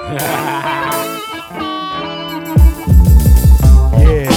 Yeah.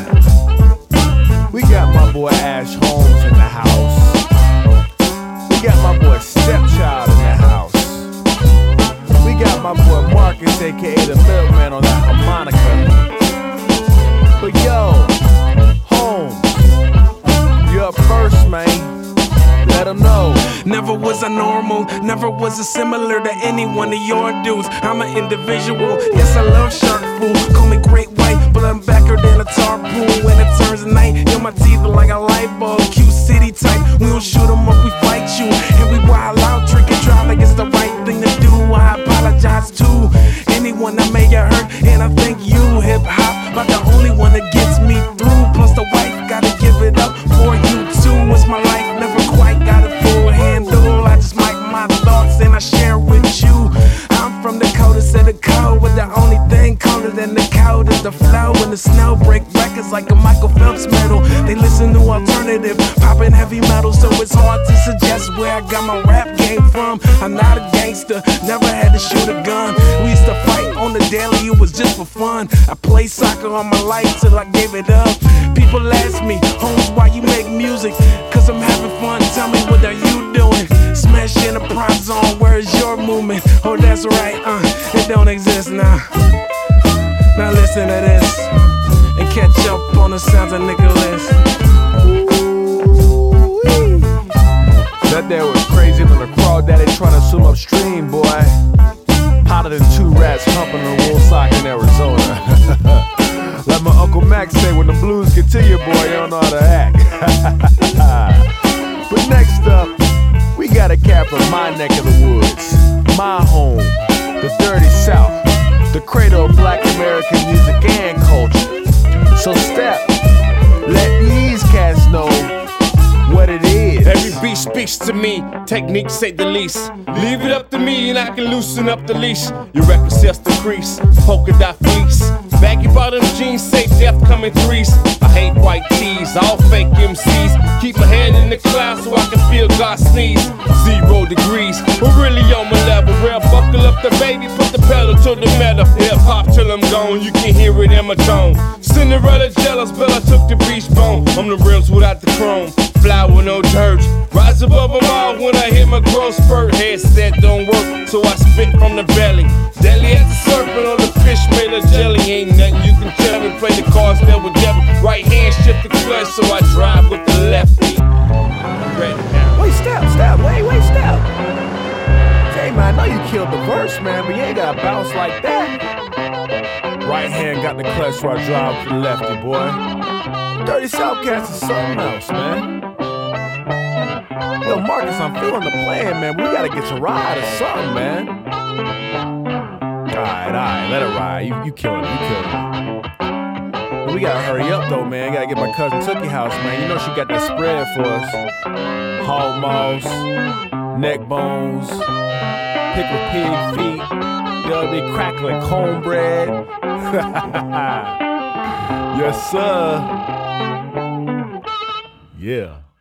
We got my boy Ash Holmes in the house. We got my boy Stepchild in the house. We got my boy Marcus, aka the Milkman, on that harmonica. But yo, Holmes, you're up first, man. Let them know. Never was I normal, never was I similar to any one of your dudes. I'm an individual, yes I love shark food. Call me great white, but I'm backer than a tar pool. When it turns night, yo, my teeth are like a light bulb. Cute city type, we don't shoot 'em up, we fight you. And we wild out, trick and drive like it's the right thing to do. I apologize to anyone that may get hurt, and I thank you, hip hop, but the only one that gets me through. Plus the wife, gotta give it up for you too. It's my life, never quite got a full handle. I just mic my thoughts and I share with you. I'm from the coldest of the cold, with the only thing colder than the cold is the flow. When the snow break records like a Michael Phelps medal. They listen to alternative, popping heavy metal, so it's hard to suggest where I got my rap game from. I'm not a gangster, never had to shoot a gun. We used to fight on the daily, it was just for fun. I played soccer all my life till I gave it up. People ask me, Holmes, why you make music? Cause I'm having fun, tell me what are you doing? Smash Enterprise on, where is your movement? Oh that's right, it don't exist now. Now listen to this, and catch up on the sounds of Nicholas. That there was crazy than a crawdaddy trying to swim upstream, boy. Hotter than two rats humping a woolsock in Arizona. Like my Uncle Max say, when the blues get to you, boy, you don't know how to act. But next up, we got a cat from my neck of the woods, my home, the dirty South, the cradle of black American music and culture. So Step, let these cats know what it is. Every beat speaks to me, techniques say the least. Leave it up to me and I can loosen up the leash. Your record sales decrease, polka dot fleece. Baggy bottom jeans say death coming threes. I hate white tees, all fake MCs. Keep my head in the clouds so I can feel God sneeze. 0 degrees, we're really on my level. Real buckle up the baby, put the pedal to the metal. Hip hop till I'm gone, you can hear it in my tone. Cinderella jealous, but I took the beach bone. I'm the rims without the chrome. Fly with no dirt. Rise above them all when I hit my growth spurt. Headset don't work, so I spit from the belly. Deadly as a serpent on the fish made of jelly. Ain't nothing you can tell me. Play the cards that were devil. Right hand shift the clutch, so I drive with the lefty. Ready now. Wait, step, step. Hey man, I know you killed the verse, man, but you ain't gotta bounce like that. Right hand got the clutch, so I drive with the lefty, boy. Dirty South Cats is something else, man. Yo, Marcus, I'm feeling the plan, man. We gotta get to ride or something, man. Alright, let it ride. You killing it. We gotta hurry up though, man. Gotta get my cousin Tookie house, man. You know she got that spread for us. Hog moss, neck bones, pickled pig feet. Yo, they crackling cornbread. Yes, sir. Yeah.